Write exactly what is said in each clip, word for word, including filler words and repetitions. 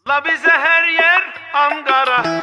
La bize her yer Ankara.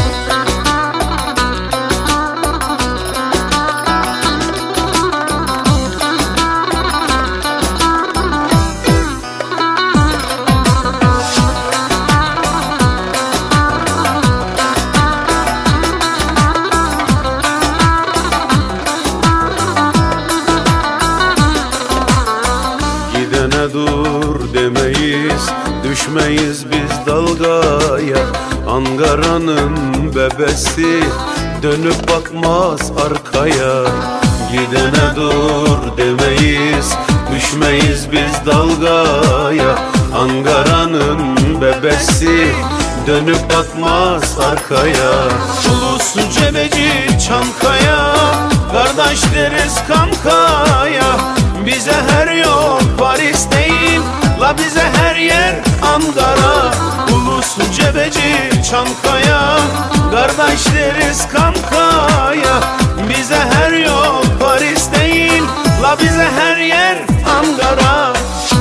Gidene dur demeyiz, düşmeyiz biz dalgaya. Ankara'nın bebesi dönüp bakmaz arkaya. Gidene dur demeyiz, düşmeyiz biz dalgaya. Ankara'nın bebesi dönüp bakmaz arkaya. Ulusu Cebeci Çankaya, kardeş deriz kankaya. Bize her yol Paris değil, la bize her yer Ankara. Ulusu Cebeci Çankaya, kardeş deriz kankaya. Bize her yol Paris değil, la bize her yer Ankara.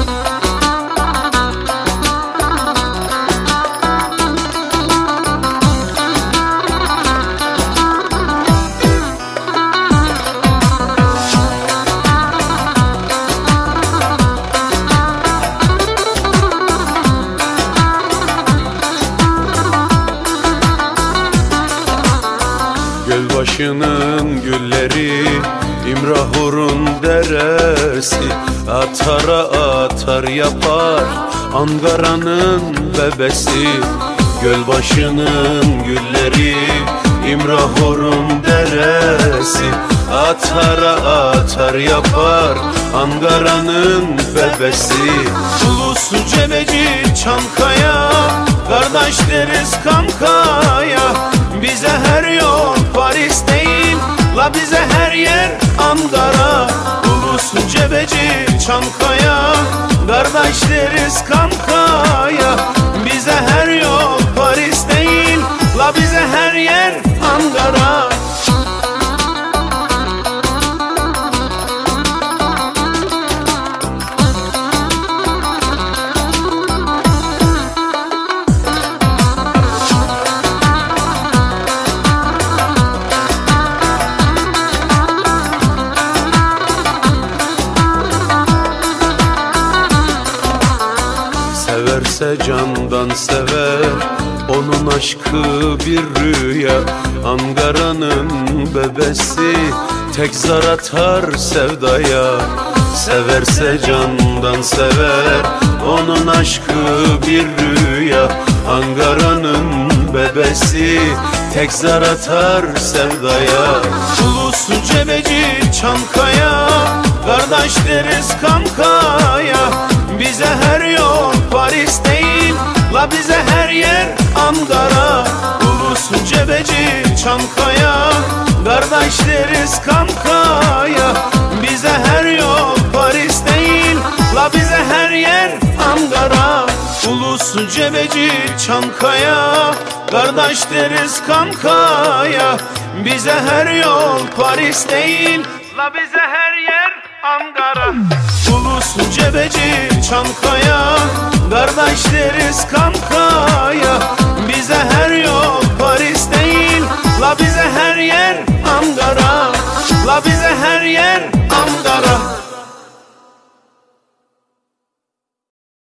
Gölbaşının gülleri, İmrahur'un deresi, atara atar yapar Ankara'nın bebesi. Gölbaşının gülleri, İmrahur'un deresi, atara atar yapar Ankara'nın bebesi. Ulusu Cebeci Çankaya, kardeş deriz kankaya. Bize her yol Paris değil, la bize her yer Ankara. Ulusu Cebeci Çankaya, kardeş deriz kankaya. Bize her yol Paris değil, la bize her yer Ankara. Severse candan sever, onun aşkı bir rüya. Ankara'nın bebesi tek zar atar sevdaya. Severse candan sever, onun aşkı bir rüya. Ankara'nın bebesi tek zar atar sevdaya. Ulusu Cebeci Çankaya, kardeş deriz kankaya. Bize her yol Paris değil, la bize her yer Ankara. Ulusu Cebeci Çankaya, kardeş deriz kankaya. Bize her yol Paris değil, la bize her yer Ankara. Ulusu Cebeci Çankaya, kardeş deriz kankaya. Bize her yol Paris değil, la bize her yer Ankara. Ulusu Cebeci Çankaya, kardeş deriz kankaya.